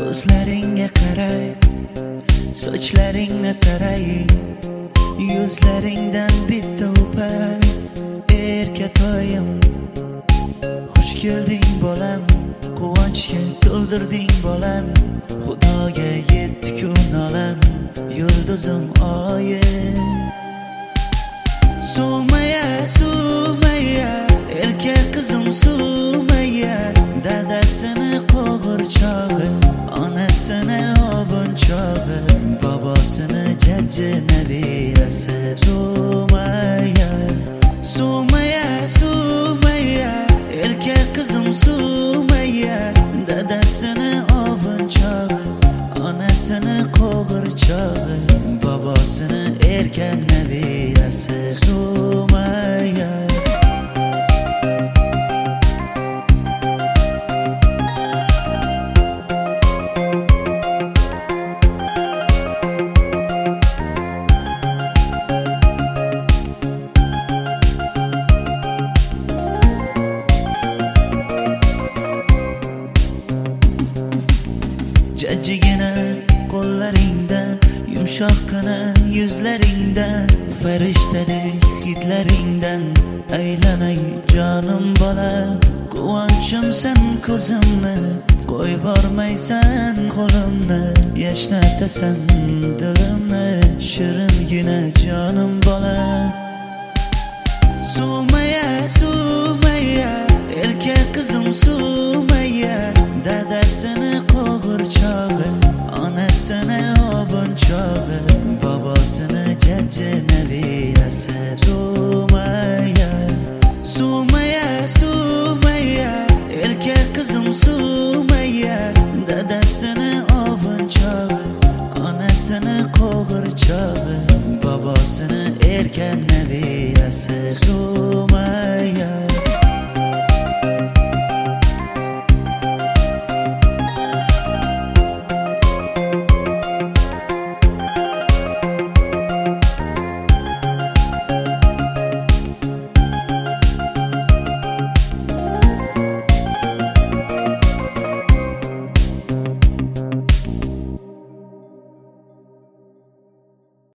Ko'zlaringga qaray, sochlaringni taray, yuzlaringdan bitta o'pay. Erkatoyim, xush kelding bolam, quvonchga to'ldirding bolam. Xudoga yetdi kun olam, yulduzim oyim. Sumaya, Sumaya, erkak qizim Sumaya, dadasini qo'g'irchog'i, onasini ovunchog'i, bobosini jajji nabirasi. Sumaya, Sumaya, Sumaya, erkak qizim Sumaya, dadasini ovunchog'i, onasini qo'g'irchog'i, bobosini erkak nabirasi. Sumaya. Jajjigina qo'llaringdan, yumshoqqina yuzlaringdan, farishtadek hidlaringdan aylanay jonim bola. Quvonchimsan ko'zimni, qo'yib bormaysan qo'limni, yashnatasan dilimni, shiringina jonim bola. Sumaya, Sumaya, erkak qizim Sumaya, dadasini qo'g'irchog'i, onasini ovunchog'i, bobosini jajji nabirasi. Sumaya, Sumaya, Sumaya, erkak qizim Sumaya, dadasini ovunchog'i, onasini qo'g'irchog'i, bobosini erkak nabirasi.